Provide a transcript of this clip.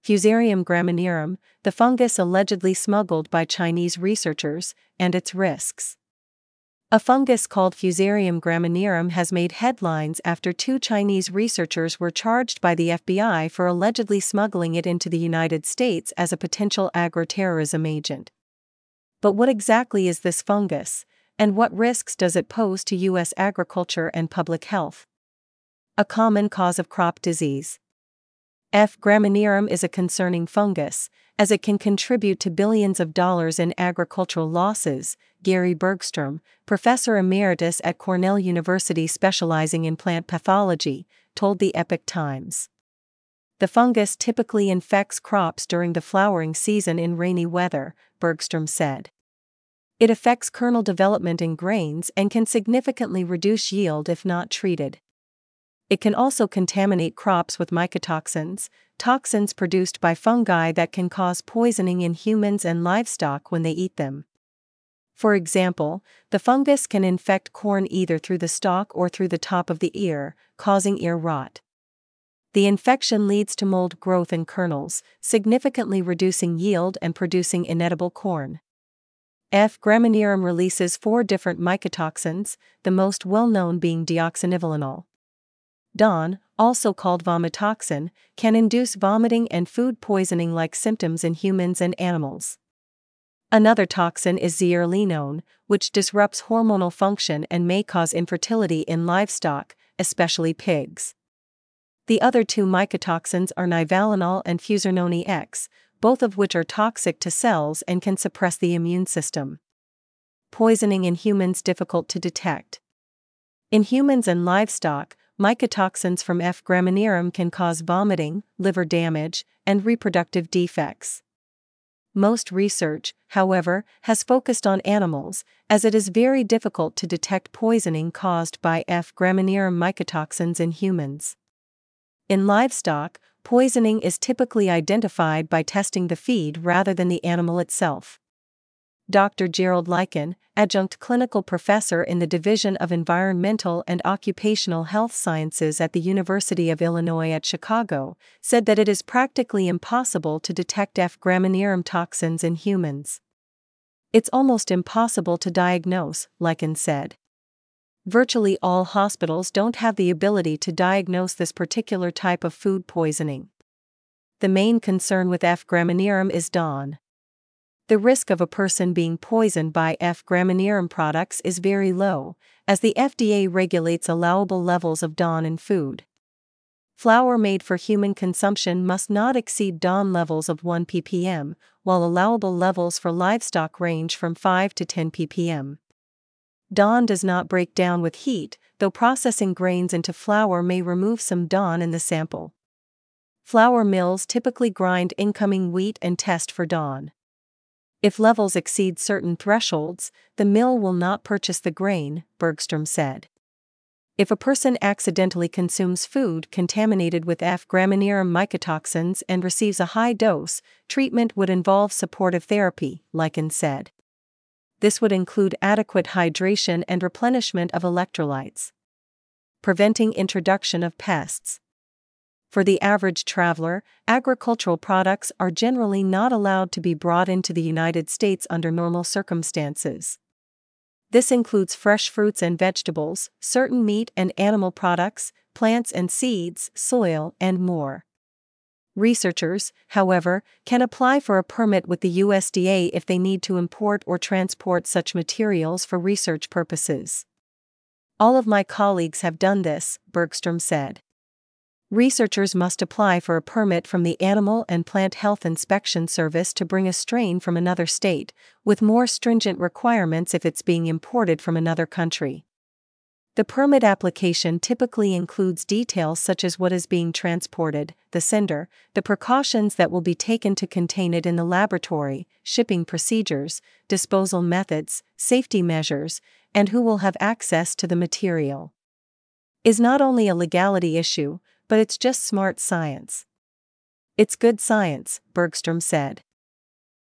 Fusarium graminearum, the fungus allegedly smuggled by Chinese researchers, and its risks. A fungus called Fusarium graminearum has made headlines after 2 Chinese researchers were charged by the FBI for allegedly smuggling it into the United States as a potential agroterrorism agent. But what exactly is this fungus, and what risks does it pose to U.S. agriculture and public health? A common cause of crop disease. F. graminearum is a concerning fungus, as it can contribute to billions of dollars in agricultural losses, Gary Bergstrom, professor emeritus at Cornell University specializing in plant pathology, told the Epoch Times. The fungus typically infects crops during the flowering season in rainy weather, Bergstrom said. It affects kernel development in grains and can significantly reduce yield if not treated. It can also contaminate crops with mycotoxins, toxins produced by fungi that can cause poisoning in humans and livestock when they eat them. For example, the fungus can infect corn either through the stalk or through the top of the ear, causing ear rot. The infection leads to mold growth in kernels, significantly reducing yield and producing inedible corn. F. graminearum releases 4 different mycotoxins, the most well-known being deoxynivalenol. DON, also called vomitoxin, can induce vomiting and food poisoning-like symptoms in humans and animals. Another toxin is zearalenone, which disrupts hormonal function and may cause infertility in livestock, especially pigs. The other 2 mycotoxins are nivalenol and fusinone X, both of which are toxic to cells and can suppress the immune system. Poisoning in humans difficult to detect. In humans and livestock, mycotoxins from F. graminearum can cause vomiting, liver damage, and reproductive defects. Most research, however, has focused on animals, as it is very difficult to detect poisoning caused by F. graminearum mycotoxins in humans. In livestock, poisoning is typically identified by testing the feed rather than the animal itself. Dr. Gerald Lycan, adjunct clinical professor in the Division of Environmental and Occupational Health Sciences at the University of Illinois at Chicago, said that it is practically impossible to detect F. graminearum toxins in humans. It's almost impossible to diagnose, Lycan said. Virtually all hospitals don't have the ability to diagnose this particular type of food poisoning. The main concern with F. graminearum is DON. The risk of a person being poisoned by F. graminearum products is very low, as the FDA regulates allowable levels of DON in food. Flour made for human consumption must not exceed DON levels of 1 ppm, while allowable levels for livestock range from 5 to 10 ppm. DON does not break down with heat, though processing grains into flour may remove some DON in the sample. Flour mills typically grind incoming wheat and test for DON. If levels exceed certain thresholds, the mill will not purchase the grain, Bergstrom said. If a person accidentally consumes food contaminated with F. graminearum mycotoxins and receives a high dose, treatment would involve supportive therapy, Lycan said. This would include adequate hydration and replenishment of electrolytes. Preventing introduction of pests. For the average traveler, agricultural products are generally not allowed to be brought into the United States under normal circumstances. This includes fresh fruits and vegetables, certain meat and animal products, plants and seeds, soil, and more. Researchers, however, can apply for a permit with the USDA if they need to import or transport such materials for research purposes. All of my colleagues have done this, Bergstrom said. Researchers must apply for a permit from the Animal and Plant Health Inspection Service to bring a strain from another state, with more stringent requirements if it's being imported from another country. The permit application typically includes details such as what is being transported, the sender, the precautions that will be taken to contain it in the laboratory, shipping procedures, disposal methods, safety measures, and who will have access to the material. It's not only a legality issue, but it's just smart science. It's good science, Bergstrom said.